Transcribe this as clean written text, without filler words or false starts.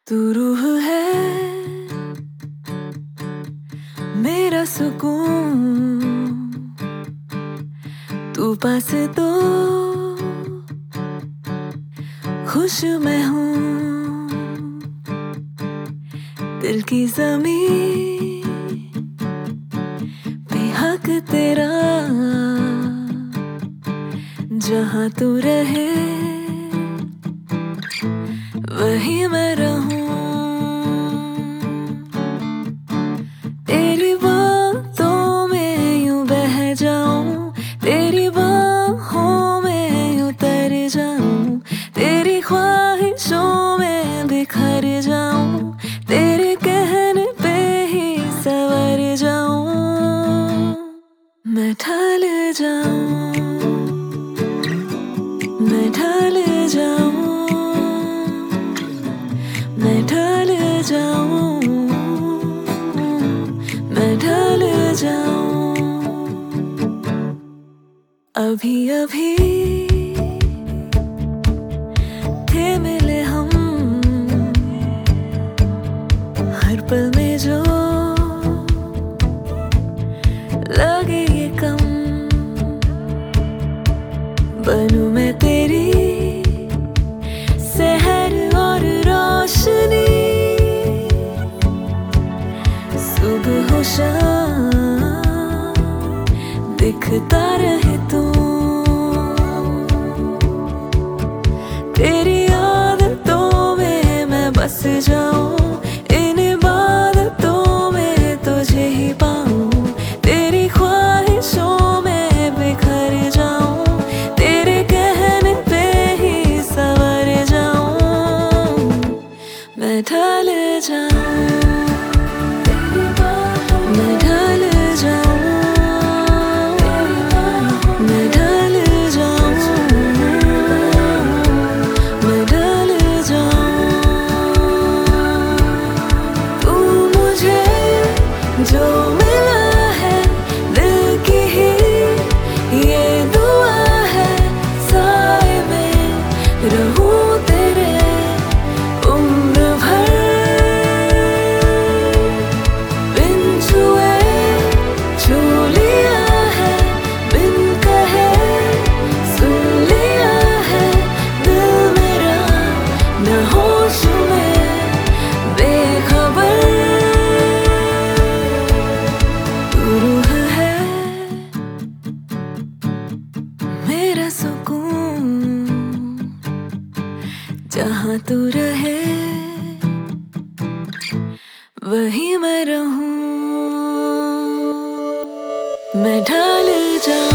तू रूह है मेरा सुकून, तू पास तो खुश मैं हूँ। दिल की ज़मीं पे हक तेरा, जहाँ तू रहे वहीं मैं रहूं। तेरी बातों में यूं बह जाऊं, तेरी बाहों में यूं तर जाऊं, तेरी ख्वाहिशों में बिखर जाऊं, तेरे कहने पे ही संवर जाऊं। मैं ढल जाऊं, मैं ढल जाऊं, मैं ढल जाऊं, मैं ढल जाऊं। अभी अभी थे मिले हम, हर पल में जो लगे ये कम। बनूं मैं तेरी सहर और रोशनी, सुबह हो शाम दिखता रहे तू। तेरी आदतों में मैं बस जाऊं, इन इबादतों में तुझे ही पाऊं। तेरी ख्वाहिशों में बिखर जाऊं, तेरे कहने पे ही संवर जाऊं। मैं ढल जाऊं, मैं ढल जाऊं, मैं ढल जाऊं, मैं ढल जाऊं। तू मुझे जो मिला है दिल की ही ये दुआ है, साए में रहूं तेरे उम्र भर। बिन छुए छू लिया है, बिन कहे सुन लिया है, दिल मेरा न होश में बेखबर। तू रूह है मेरा सुकून, जहाँ तू रहे वहीं मैं रहूं। मैं ढल जाऊं।